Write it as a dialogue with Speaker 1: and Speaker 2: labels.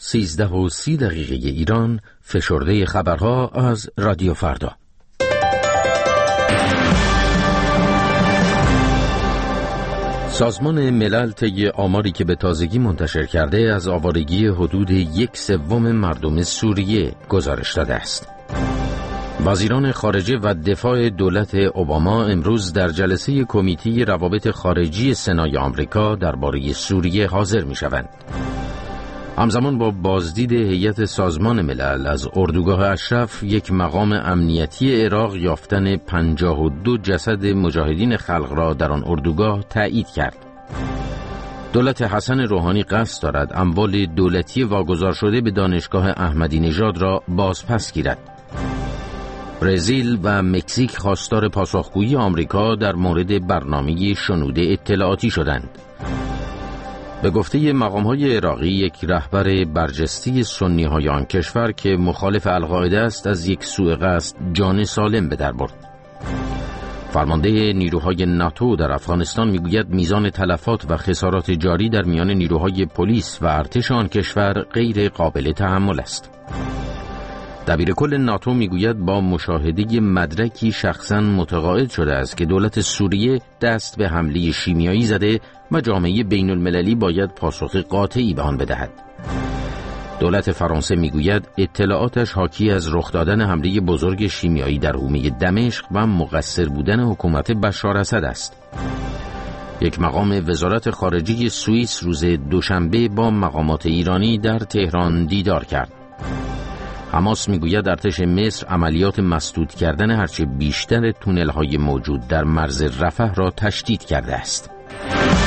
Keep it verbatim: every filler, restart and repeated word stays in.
Speaker 1: سیزده و سی دقیقه ایران، فشرده خبرها از رادیو فردا. سازمان ملل طی آماری که به تازگی منتشر کرده از آوارگی حدود یک سوم مردم سوریه گزارش داده است. وزیران خارجه و دفاع دولت اوباما امروز در جلسه کمیته روابط خارجی سنای آمریکا درباره سوریه حاضر می‌شوند. همزمان با بازدید هیئت سازمان ملل از اردوگاه اشرف، یک مقام امنیتی عراق یافتن پنجاه و دو جسد مجاهدین خلق را در آن اردوگاه تایید کرد. دولت حسن روحانی قصد دارد اموال دولتی واگذار شده به دانشگاه احمدی نژاد را بازپس گیرد. برزیل و مکزیک خواستار پاسخگویی آمریکا در مورد برنامه شنود اطلاعاتی شدند. به گفته مقام‌های عراقی، یک رهبر برجسته سنی‌های آن کشور که مخالف القاعده است از یک سوء قصد جان سالم به در برد. فرمانده نیروهای ناتو در افغانستان میگوید میزان تلفات و خسارات جاری در میان نیروهای پلیس و ارتش آن کشور غیر قابل تحمل است. دبیرکل ناتو میگوید با مشاهده مدرکی شخصاً متقاعد شده است که دولت سوریه دست به حمله شیمیایی زده و جامعه بین المللی باید پاسخ قاطعی به آن بدهد. دولت فرانسه میگوید اطلاعاتش حاکی از رخ دادن حمله بزرگ شیمیایی در حومه دمشق و مقصر بودن حکومت بشار اسد است. یک مقام وزارت خارجه سوئیس روز دوشنبه با مقامات ایرانی در تهران دیدار کرد. حماس میگوید ارتش مصر عملیات مسدود کردن هرچه بیشتر تونل‌های موجود در مرز رفح را تشدید کرده است.